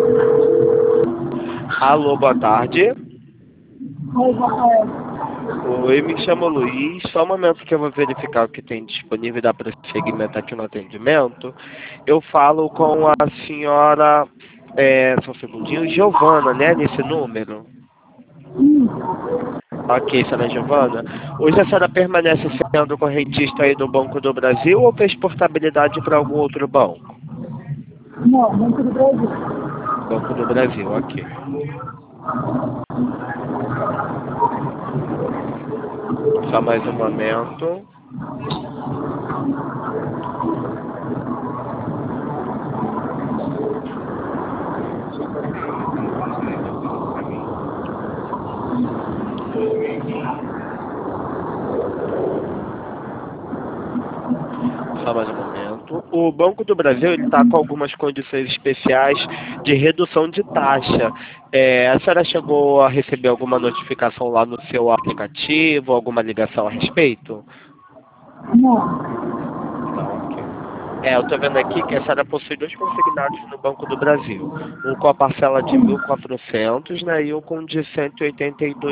Alô, boa tarde. Oi, Rafael. Oi, me chamo Luiz. Só um momento que eu vou verificar o que tem disponível e dar prosseguimento aqui no atendimento. Eu falo com a senhora, só um segundinho, Giovana, né, nesse número? Ok, senhora Giovana. Hoje a senhora permanece sendo correntista aí do Banco do Brasil ou fez portabilidade para algum outro banco? Não, Banco do Brasil. Banco do Brasil, ok. Só mais um momento. Só mais um momento. O Banco do Brasil ele está com algumas condições especiais de redução de taxa. A senhora chegou a receber alguma notificação lá no seu aplicativo, alguma ligação a respeito? Não. Não, ok. Eu estou vendo aqui que a senhora possui dois consignados no Banco do Brasil. Um com a parcela de 1.400, né, e um com de 182